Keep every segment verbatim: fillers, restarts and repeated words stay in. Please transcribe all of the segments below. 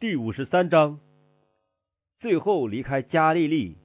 第五十三章，最后离开加利利。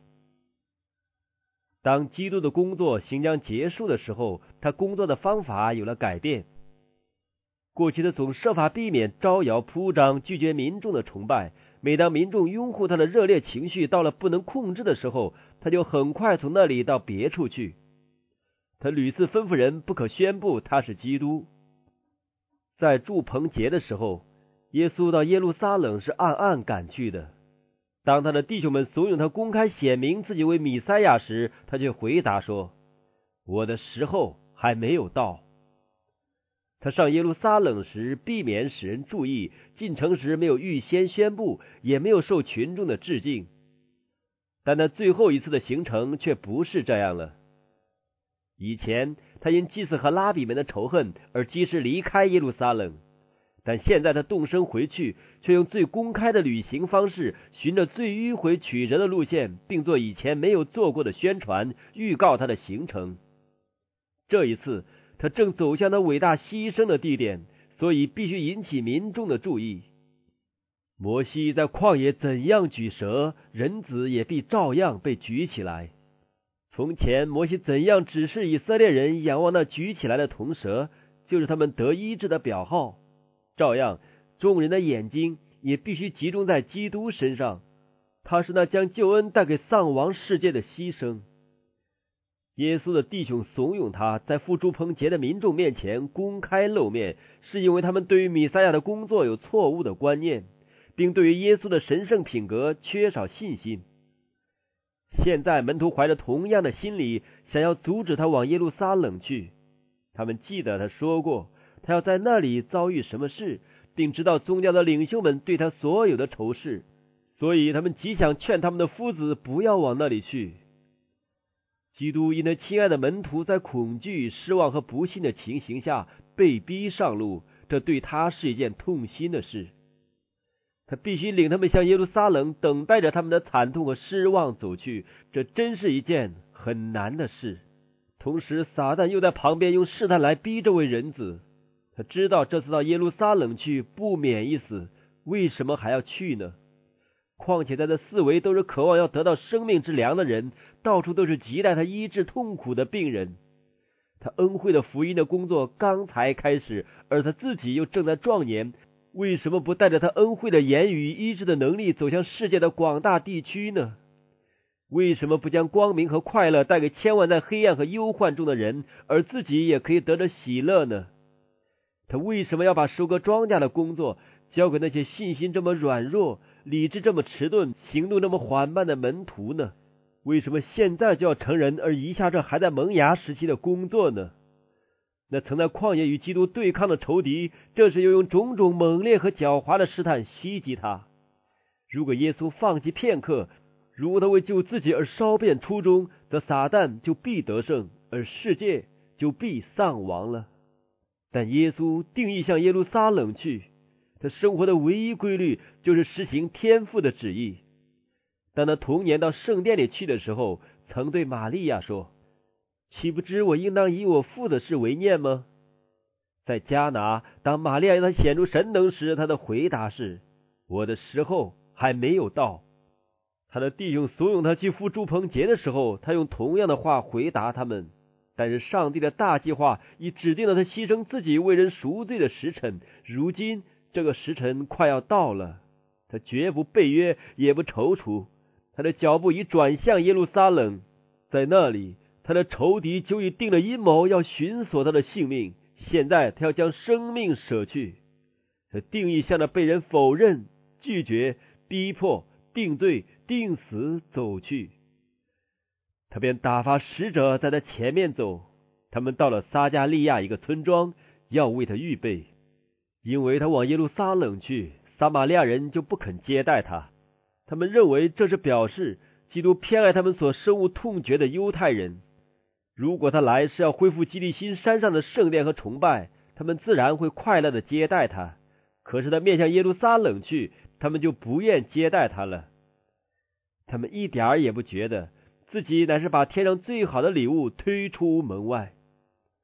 当基督的工作行将结束的时候，他工作的方法有了改变。过去他总设法避免招摇铺张，拒绝民众的崇拜。每当民众拥护他的热烈情绪到了不能控制的时候，他就很快从那里到别处去。他屡次吩咐人不可宣布他是基督。在祝棚节的时候，耶稣到耶路撒冷是暗暗赶去的。当他的弟兄们怂恿他公开显明自己为弥赛亚时，他却回答说：我的时候还没有到。他上耶路撒冷时，避免使人注意，进城时没有预先宣布，也没有受群众的致敬。但他最后一次的行程却不是这样了。以前他因祭司和拉比们的仇恨而及时离开耶路撒冷，但现在他动身回去，却用最公开的旅行方式，循着最迂回曲折的路线，并做以前没有做过的宣传，预告他的行程。这一次他正走向他伟大牺牲的地点，所以必须引起民众的注意。摩西在旷野怎样举蛇，人子也必照样被举起来。从前摩西怎样指示以色列人仰望那举起来的铜蛇，就是他们得医治的表号，照样众人的眼睛也必须集中在基督身上，他是那将救恩带给丧亡世界的牺牲。耶稣的弟兄怂恿他在赴祝棚节的民众面前公开露面，是因为他们对于弥赛亚的工作有错误的观念，并对于耶稣的神圣品格缺少信心。现在门徒怀着同样的心理，想要阻止他往耶路撒冷去。他们记得他说过，他要在那里遭遇什么事，并知道宗教的领袖们对他所有的仇视，所以他们极想劝他们的夫子不要往那里去。基督因他亲爱的门徒在恐惧、失望和不幸的情形下被逼上路，这对他是一件痛心的事。他必须领他们向耶路撒冷，等待着他们的惨痛和失望走去，这真是一件很难的事。同时撒旦又在旁边用试探来逼这位人子。他知道这次到耶路撒冷去不免一死，为什么还要去呢？况且在这四围都是渴望要得到生命之粮的人，到处都是亟待他医治痛苦的病人。他恩惠的福音的工作刚才开始，而他自己又正在壮年，为什么不带着他恩惠的言语医治的能力走向世界的广大地区呢？为什么不将光明和快乐带给千万在黑暗和忧患中的人，而自己也可以得着喜乐呢？他为什么要把收割庄稼的工作交给那些信心这么软弱、理智这么迟钝、行动这么缓慢的门徒呢？为什么现在就要成人，而遗下这还在萌芽时期的工作呢？那曾在旷野与基督对抗的仇敌，这时又用种种猛烈和狡猾的试探袭击他。如果耶稣放弃片刻，如果他为救自己而稍变初衷，则撒旦就必得胜，而世界就必丧亡了。但耶稣定义向耶路撒冷去，他生活的唯一规律就是实行天父的旨意。当他童年到圣殿里去的时候，曾对玛利亚说：岂不知我应当以我父的事为念吗？在迦拿，当玛利亚让他显出神能时，他的回答是：我的时候还没有到。他的弟兄怂恿他去赴祝棚节的时候，他用同样的话回答他们。但是上帝的大计划已指定了他牺牲自己为人赎罪的时辰，如今这个时辰快要到了。他绝不背约，也不踌躇，他的脚步已转向耶路撒冷。在那里，他的仇敌就已定了阴谋，要寻索他的性命。现在他要将生命舍去。他定义向那被人否认、拒绝、逼迫、定罪、定死走去。他便打发使者在他前面走，他们到了撒加利亚一个村庄，要为他预备。因为他往耶路撒冷去，撒玛利亚人就不肯接待他。他们认为这是表示基督偏爱他们所深恶痛绝的犹太人。如果他来是要恢复基利心山上的圣殿和崇拜，他们自然会快乐的接待他。可是他面向耶路撒冷去，他们就不愿接待他了。他们一点儿也不觉得自己乃是把天上最好的礼物推出门外。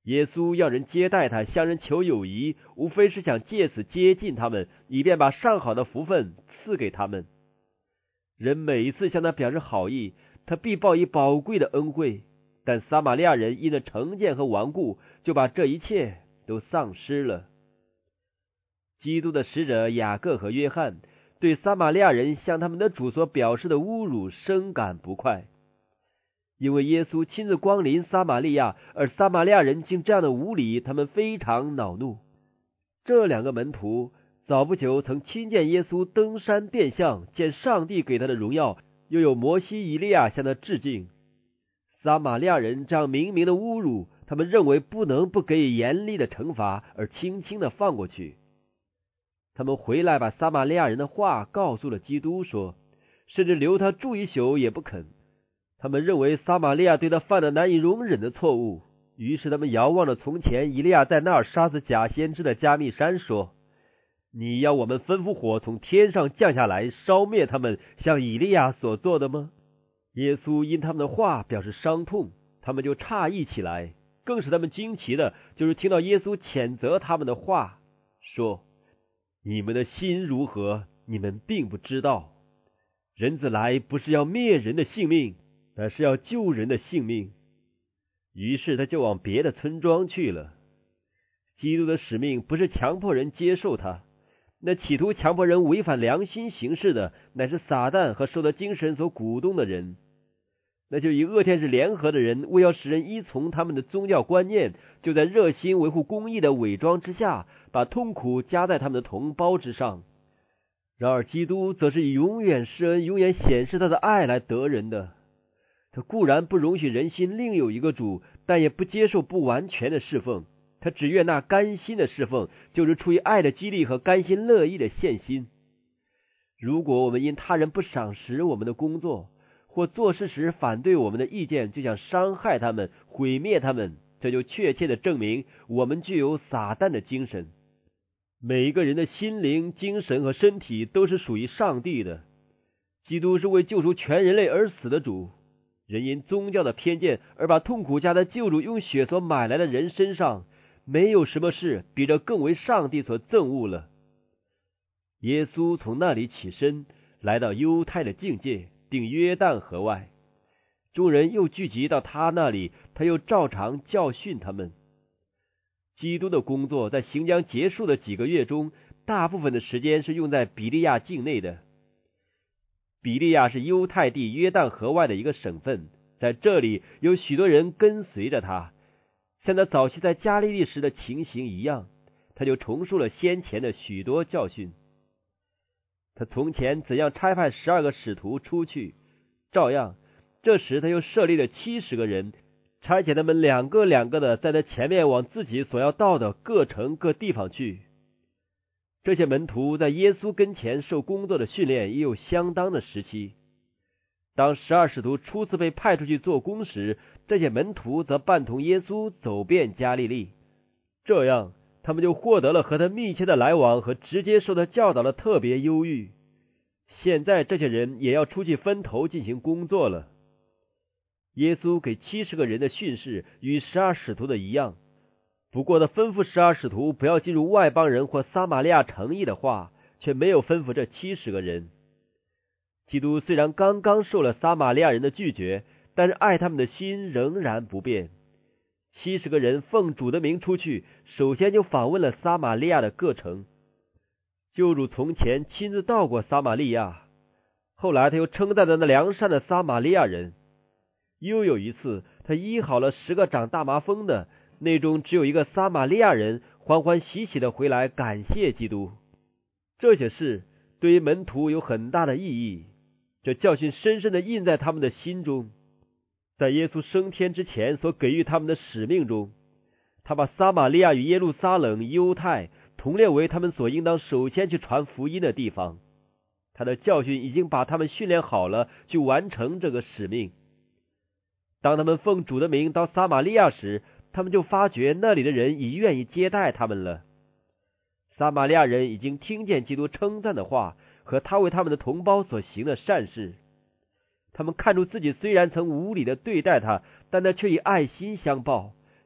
耶稣要人接待他，向人求友谊，无非是想借此接近他们，以便把上好的福分赐给他们。人每一次向他表示好意，他必报以宝贵的恩惠，但撒玛利亚人因着成见和顽固，就把这一切都丧失了。基督的使者雅各和约翰对撒玛利亚人向他们的主所表示的侮辱深感不快，因为耶稣亲自光临撒玛利亚，而撒玛利亚人竟这样的无礼，他们非常恼怒。这两个门徒早不久曾亲见耶稣登山变相，见上帝给他的荣耀，又有摩西以利亚向他致敬。撒玛利亚人这样明明的侮辱，他们认为不能不给予严厉的惩罚，而轻轻的放过去。他们回来把撒玛利亚人的话告诉了基督，说甚至留他住一宿也不肯。他们认为撒玛利亚对他犯了难以容忍的错误，于是他们遥望着从前以利亚在那儿杀死假先知的加密山，说你要我们吩咐火从天上降下来烧灭他们，像以利亚所做的吗？耶稣因他们的话表示伤痛，他们就诧异起来。更使他们惊奇的就是听到耶稣谴责他们的话，说你们的心如何，你们并不知道。人子来不是要灭人的性命，乃是要救人的性命。于是他就往别的村庄去了。基督的使命不是强迫人接受他，那企图强迫人违反良心行事的，乃是撒旦和受到精神所鼓动的人。那就以恶天使联合的人，为要使人依从他们的宗教观念，就在热心维护公义的伪装之下，把痛苦加在他们的同胞之上。然而基督则是以永远施恩、永远显示他的爱来得人的。他固然不容许人心另有一个主，但也不接受不完全的侍奉。他只愿那甘心的侍奉，就是出于爱的激励和甘心乐意的献心。如果我们因他人不赏识我们的工作，或做事时反对我们的意见，就想伤害他们、毁灭他们，这就确切的证明我们具有撒旦的精神。每一个人的心灵、精神和身体都是属于上帝的。基督是为救赎全人类而死的主。人因宗教的偏见而把痛苦加在救主用血所买来的人身上，没有什么事比这更为上帝所憎恶了。耶稣从那里起身，来到犹太的境界，定约旦河外。众人又聚集到他那里，他又照常教训他们。基督的工作在行将结束的几个月中，大部分的时间是用在比利亚境内的。比利亚是犹太地约旦河外的一个省份，在这里有许多人跟随着他，像他早期在加利利时的情形一样，他就重述了先前的许多教训。他从前怎样差派十二个使徒出去，照样这时他又设立了七十个人，差遣他们两个两个的在他前面往自己所要到的各城各地方去。这些门徒在耶稣跟前受工作的训练也有相当的时期。当十二使徒初次被派出去做工时，这些门徒则伴同耶稣走遍加利利，这样他们就获得了和他密切的来往和直接受他教导的特别优遇。现在这些人也要出去分头进行工作了。耶稣给七十个人的训示与十二使徒的一样，不过他吩咐十二使徒不要进入外邦人或撒玛利亚城邑的话，却没有吩咐这七十个人。基督虽然刚刚受了撒玛利亚人的拒绝，但是爱他们的心仍然不变。七十个人奉主的名出去，首先就访问了撒玛利亚的各城。救主从前亲自到过撒玛利亚，后来他又称赞了那良善的撒玛利亚人。又有一次，他医好了十个长大麻风的，内中只有一个撒玛利亚人欢欢喜喜的回来感谢基督。这些事对于门徒有很大的意义，这教训深深的印在他们的心中。在耶稣升天之前所给予他们的使命中，他把撒玛利亚与耶路撒冷、犹太同列为他们所应当首先去传福音的地方。他的教训已经把他们训练好了，去完成这个使命。当他们奉主的名到撒玛利亚时，他们就发觉那里的人已愿意接待他们了。撒玛利亚人已经听见基督称赞的话和他为他们的同胞所行的善事。他们看出自己虽然曾无理的对待他，但他却以爱心相报，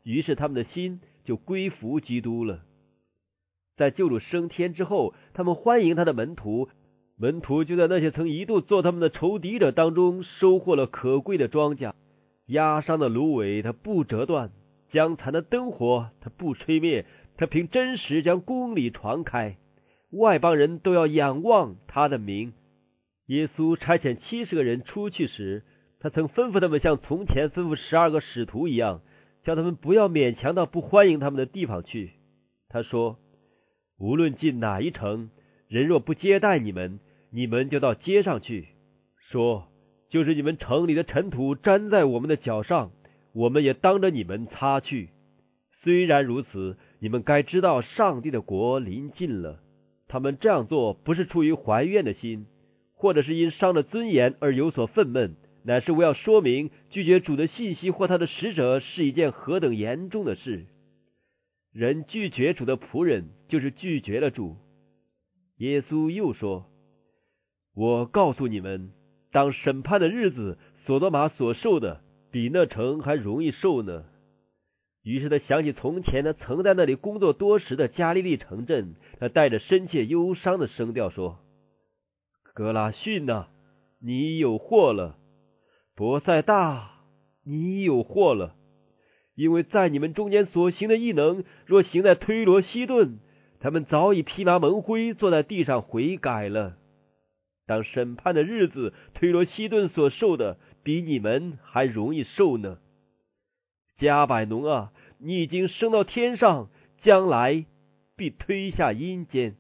于是他们的心就归服基督了。在救主升天之后，他们欢迎他的门徒，门徒就在那些曾一度做他们的仇敌者当中收获了可贵的庄稼。压伤的芦苇它不折断，将残的灯火它不吹灭，它凭真实将公理传开，外邦人都要仰望他的名。耶稣差遣七十个人出去时，他曾吩咐他们像从前吩咐十二个使徒一样，叫他们不要勉强到不欢迎他们的地方去。他说，无论进哪一城，人若不接待你们，你们就到街上去，说，就是你们城里的尘土沾在我们的脚上，我们也当着你们擦去。虽然如此，你们该知道上帝的国临近了。他们这样做不是出于怀怨的心，或者是因伤了尊严而有所愤懑，乃是为要说明拒绝主的信息或他的使者是一件何等严重的事。人拒绝主的仆人，就是拒绝了主。耶稣又说，我告诉你们，当审判的日子，所多玛所受的比那城还容易受呢。于是他想起从前他曾在那里工作多时的加利利城镇，他带着深切忧伤的声调说，格拉逊哪、啊，你有祸了；伯赛大，你有祸了。因为在你们中间所行的异能，若行在推罗西顿，他们早已披麻蒙灰，坐在地上悔改了。当审判的日子，推罗西顿所受的比你们还容易受呢。加百农啊，你已经升到天上，将来必推下阴间。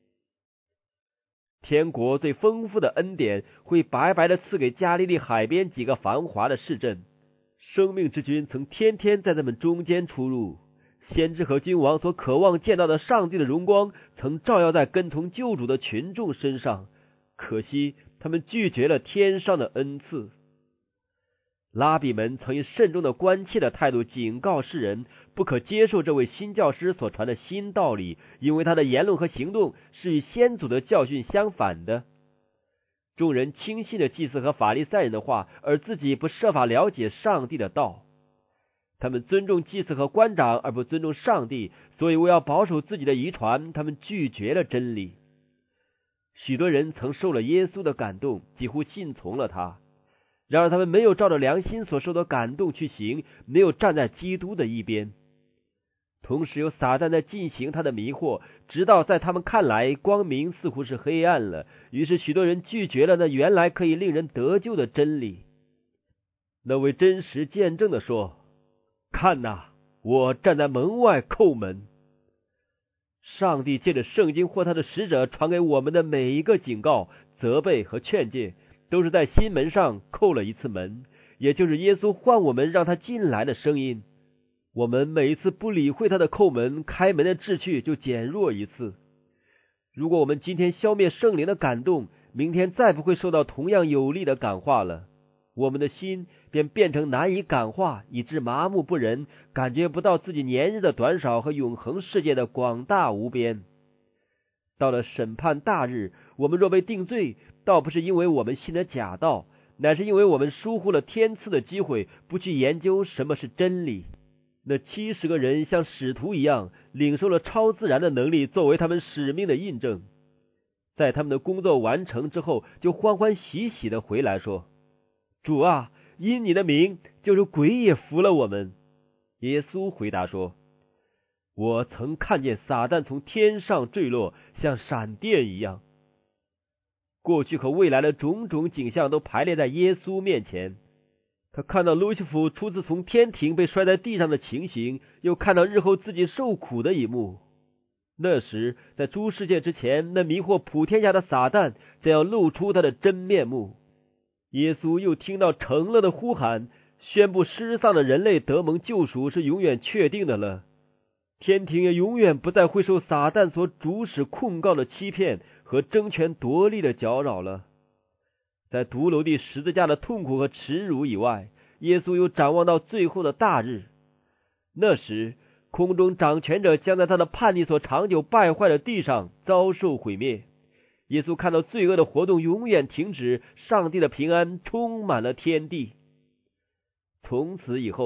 天国最丰富的恩典会白白的赐给加利利海边几个繁华的市镇。生命之君曾天天在他们中间出入，先知和君王所渴望见到的上帝的荣光曾照耀在跟从救主的群众身上，可惜他们拒绝了天上的恩赐。拉比们曾以慎重的关切的态度警告世人，不可接受这位新教师所传的新道理，因为他的言论和行动是与先祖的教训相反的。众人轻信了祭司和法利赛人的话，而自己不设法了解上帝的道。他们尊重祭司和官长，而不尊重上帝，所以为要保守自己的遗传，他们拒绝了真理。许多人曾受了耶稣的感动，几乎信从了他，然而他们没有照着良心所受的感动去行，没有站在基督的一边。同时有撒旦在进行他的迷惑，直到在他们看来光明似乎是黑暗了，于是许多人拒绝了那原来可以令人得救的真理。那位真实见证的说，看哪，我站在门外叩门。上帝借着圣经或他的使者传给我们的每一个警告、责备和劝诫，都是在心门上叩了一次门，也就是耶稣唤我们让他进来的声音。我们每一次不理会他的叩门，开门的志趣就减弱一次。如果我们今天消灭圣灵的感动，明天再不会受到同样有力的感化了，我们的心便变成难以感化，以致麻木不仁，感觉不到自己年日的短少和永恒世界的广大无边。到了审判大日，我们若被定罪，倒不是因为我们信了假道，乃是因为我们疏忽了天赐的机会，不去研究什么是真理。那七十个人像使徒一样，领受了超自然的能力作为他们使命的印证。在他们的工作完成之后，就欢欢喜喜的回来说，主啊，因你的名，就是鬼也服了我们。耶稣回答说，我曾看见撒旦从天上坠落，像闪电一样。过去和未来的种种景象都排列在耶稣面前。他看到路西弗初次从天庭被摔在地上的情形，又看到日后自己受苦的一幕。那时在诸世界之前，那迷惑普天下的撒旦将要露出他的真面目。耶稣又听到成了的呼喊，宣布失丧的人类得蒙救赎是永远确定的了。天庭也永远不再会受撒旦所主使控告的欺骗和争权夺利的搅扰了。在独楼地十字架的痛苦和耻辱以外，耶稣又展望到最后的大日。那时空中掌权者将在他的叛逆所长久败坏的地上遭受毁灭。耶稣看到罪恶的活动永远停止，上帝的平安充满了天地。从此以后，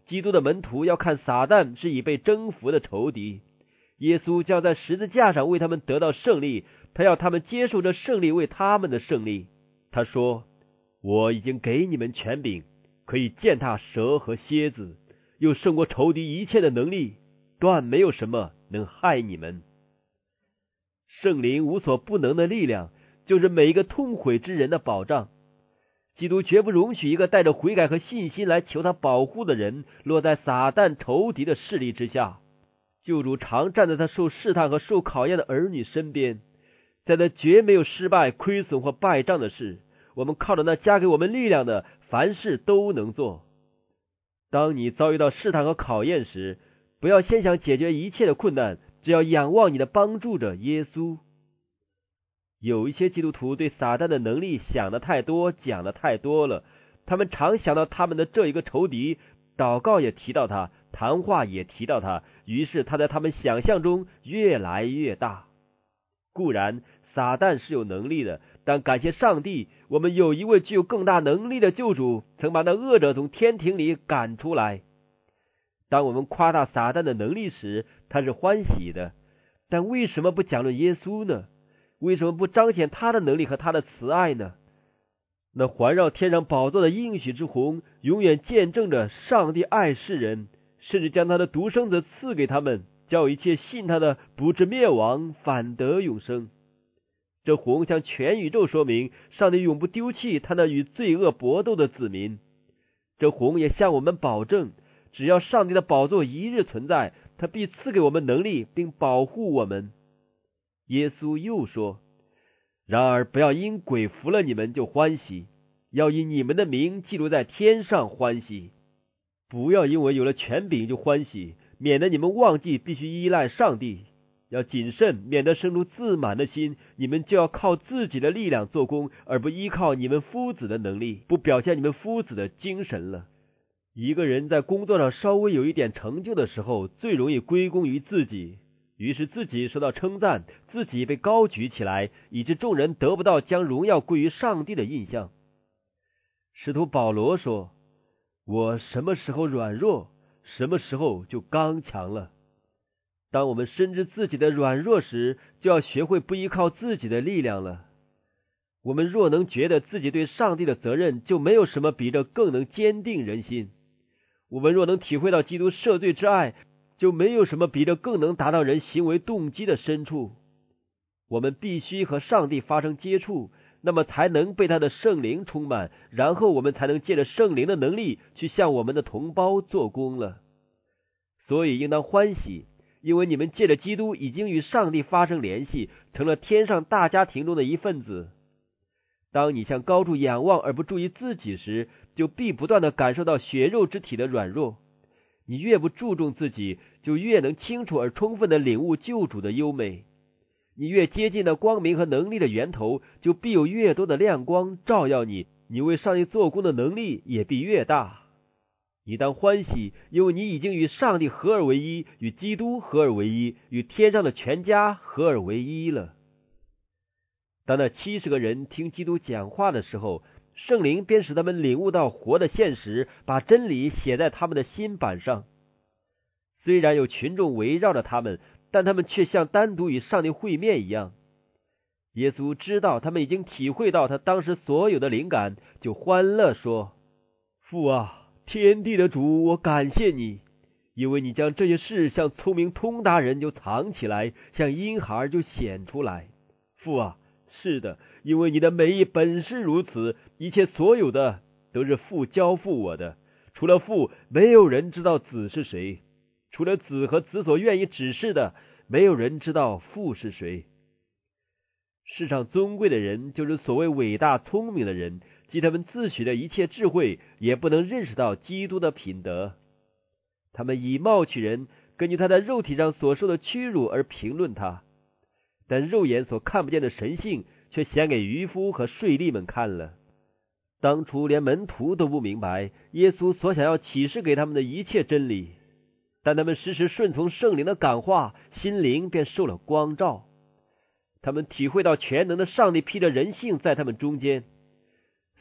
基督的门徒要看撒旦是已被征服的仇敌，耶稣将在十字架上为他们得到胜利，他要他们接受这胜利为他们的胜利。他说，我已经给你们权柄，可以践踏蛇和蝎子，又胜过仇敌一切的能力，断没有什么能害你们。圣灵无所不能的力量，就是每一个痛悔之人的保障。基督绝不容许一个带着悔改和信心来求他保护的人落在撒旦仇敌的势力之下。救主常站在他受试探和受考验的儿女身边，在他绝没有失败、亏损或败仗的事，我们靠着那加给我们力量的，凡事都能做。当你遭遇到试探和考验时，不要先想解决一切的困难，只要仰望你的帮助者耶稣。有一些基督徒对撒旦的能力想的太多，讲的太多了，他们常想到他们的这一个仇敌，祷告也提到他，谈话也提到他，于是他在他们想象中越来越大。固然撒旦是有能力的，但感谢上帝，我们有一位具有更大能力的救主，曾把那恶者从天庭里赶出来。当我们夸大撒旦的能力时，他是欢喜的，但为什么不讲论耶稣呢？为什么不彰显他的能力和他的慈爱呢？那环绕天上宝座的应许之虹，永远见证着上帝爱世人，甚至将他的独生子赐给他们，叫一切信他的不至灭亡，反得永生。这虹向全宇宙说明，上帝永不丢弃他那与罪恶搏斗的子民。这虹也向我们保证，只要上帝的宝座一日存在，他必赐给我们能力，并保护我们。耶稣又说，然而不要因鬼服了你们就欢喜，要以你们的名记录在天上欢喜。不要因为有了权柄就欢喜，免得你们忘记必须依赖上帝。要谨慎，免得生出自满的心，你们就要靠自己的力量做工，而不依靠你们夫子的能力，不表现你们夫子的精神了。一个人在工作上稍微有一点成就的时候，最容易归功于自己，于是自己受到称赞，自己被高举起来，以致众人得不到将荣耀归于上帝的印象。使徒保罗说，我什么时候软弱，什么时候就刚强了。当我们深知自己的软弱时，就要学会不依靠自己的力量了。我们若能觉得自己对上帝的责任，就没有什么比这更能坚定人心。我们若能体会到基督赦罪之爱，就没有什么比这更能达到人行为动机的深处。我们必须和上帝发生接触，那么才能被他的圣灵充满，然后我们才能借着圣灵的能力去向我们的同胞做工了。所以应当欢喜，因为你们借着基督已经与上帝发生联系，成了天上大家庭中的一份子。当你向高处仰望而不注意自己时，就必不断地感受到血肉之体的软弱。你越不注重自己，就越能清楚而充分地领悟救主的优美。你越接近那光明和能力的源头，就必有越多的亮光照耀你，你为上帝做工的能力也必越大。你当欢喜，因为你已经与上帝合而为一，与基督合而为一，与天上的全家合而为一了。当那七十个人听基督讲话的时候，圣灵便使他们领悟到活的现实，把真理写在他们的心板上。虽然有群众围绕着他们，但他们却像单独与上帝会面一样。耶稣知道他们已经体会到他当时所有的灵感，就欢乐说，父啊，天地的主，我感谢你，因为你将这些事向聪明通达人就藏起来，向婴孩就显出来。父啊，是的，因为你的美意本是如此，一切所有的都是父交付我的，除了父，没有人知道子是谁，除了子和子所愿意指示的，没有人知道父是谁。世上尊贵的人，就是所谓伟大聪明的人，即他们自诩的一切智慧，也不能认识到基督的品德。他们以貌取人，根据他在肉体上所受的屈辱而评论他，但肉眼所看不见的神性却显给渔夫和税吏们看了。当初连门徒都不明白耶稣所想要启示给他们的一切真理，但他们时时顺从圣灵的感化，心灵便受了光照。他们体会到全能的上帝披着人性在他们中间，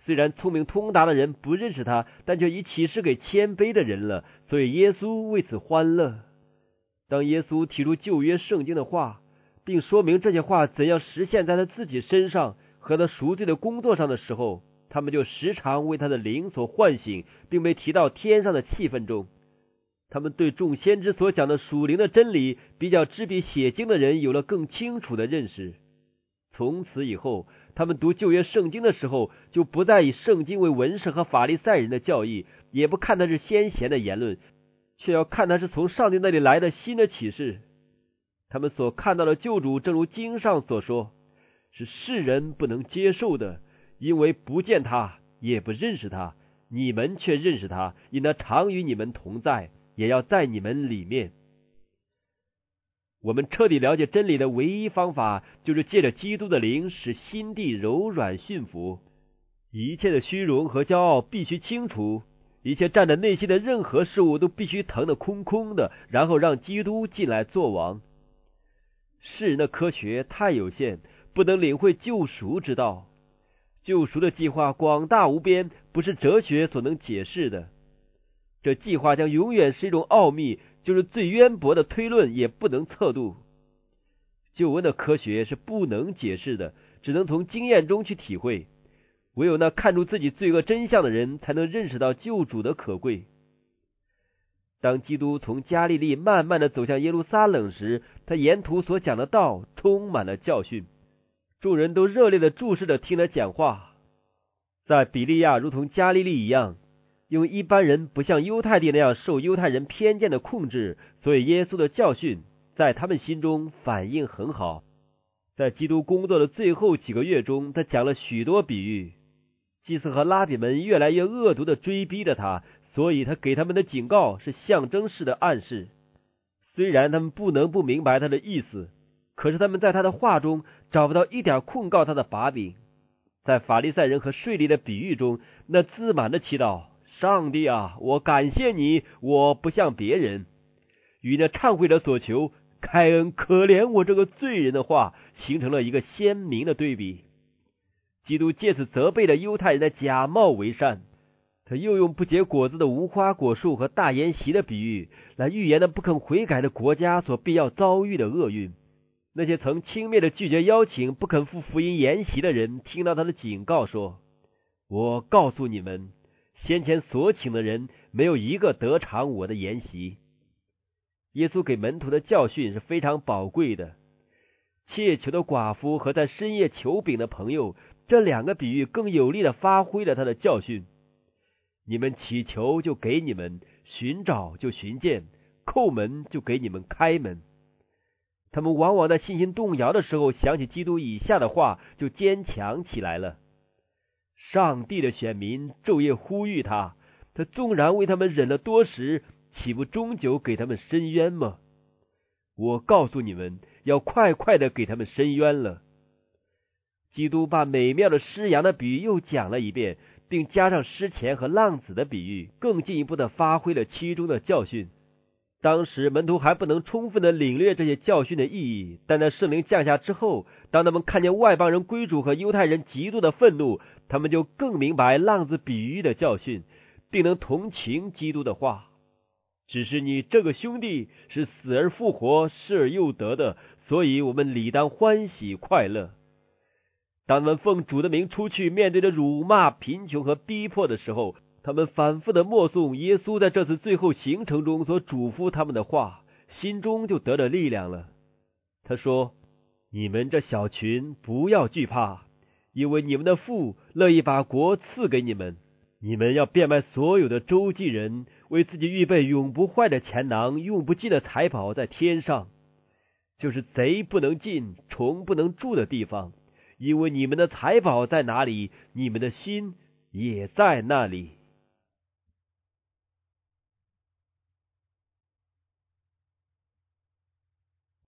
虽然聪明通达的人不认识他，但却已启示给谦卑的人了，所以耶稣为此欢乐。当耶稣提出旧约圣经的话，并说明这些话怎样实现在他自己身上和他赎罪的工作上的时候，他们就时常为他的灵所唤醒，并被提到天上的气氛中。他们对众先知所讲的属灵的真理，比较知笔写经的人有了更清楚的认识。从此以后，他们读旧约圣经的时候，就不再以圣经为文士和法利赛人的教义，也不看它是先贤的言论，却要看它是从上帝那里来的新的启示。他们所看到的救主，正如经上所说，是世人不能接受的，因为不见他，也不认识他，你们却认识他，因他常与你们同在，也要在你们里面。我们彻底了解真理的唯一方法，就是借着基督的灵，使心地柔软驯服。一切的虚荣和骄傲必须清除，一切占着内心的任何事物都必须腾得空空的，然后让基督进来做王。世人的科学太有限，不能领会救赎之道。救赎的计划广大无边，不是哲学所能解释的。这计划将永远是一种奥秘，就是最渊博的推论也不能测度。救恩的科学是不能解释的，只能从经验中去体会。唯有那看出自己罪恶真相的人，才能认识到救主的可贵。当基督从加利利慢慢的走向耶路撒冷时，他沿途所讲的道充满了教训，众人都热烈的注视着听他讲话。在比利亚如同加利利一样，因为一般人不像犹太地那样受犹太人偏见的控制，所以耶稣的教训在他们心中反应很好。在基督工作的最后几个月中，他讲了许多比喻。祭司和拉比们越来越恶毒的追逼着他，所以他给他们的警告是象征式的暗示。虽然他们不能不明白他的意思，可是他们在他的话中找不到一点控告他的把柄。在法利赛人和税吏的比喻中，那自满的祈祷，上帝啊，我感谢你，我不像别人，与那忏悔者所求，开恩可怜我这个罪人的话，形成了一个鲜明的对比。基督借此责备了犹太人的假冒为善，他又用不结果子的无花果树和大筵席的比喻，来预言那不肯悔改的国家所必要遭遇的厄运。那些曾轻蔑的拒绝邀请、不肯赴福音筵席的人，听到他的警告说，我告诉你们，先前所请的人，没有一个得偿我的筵席。耶稣给门徒的教训是非常宝贵的。切求的寡妇和在深夜求饼的朋友，这两个比喻更有力地发挥了他的教训。你们祈求就给你们，寻找就寻见，叩门就给你们开门。他们往往在信心动摇的时候，想起基督以下的话，就坚强起来了。上帝的选民昼夜呼吁他，他纵然为他们忍了多时，岂不终究给他们伸冤吗？我告诉你们，要快快的给他们伸冤了。基督把美妙的狮羊的比喻又讲了一遍，并加上狮前和浪子的比喻，更进一步的发挥了其中的教训。当时门徒还不能充分的领略这些教训的意义，但在圣灵降下之后，当他们看见外邦人归主和犹太人极度的愤怒，他们就更明白浪子比喻的教训，并能同情基督的话。只是你这个兄弟是死而复活，失而又得的，所以我们理当欢喜快乐。当他们奉主的名出去，面对着辱骂、贫穷和逼迫的时候，他们反复的默诵耶稣在这次最后行程中所嘱咐他们的话，心中就得了力量了。他说，你们这小群不要惧怕，因为你们的父乐意把国赐给你们。你们要变卖所有的周济人，为自己预备永不坏的钱囊，用不尽的财宝在天上，就是贼不能进，虫不能住的地方。因为你们的财宝在哪里，你们的心也在那里。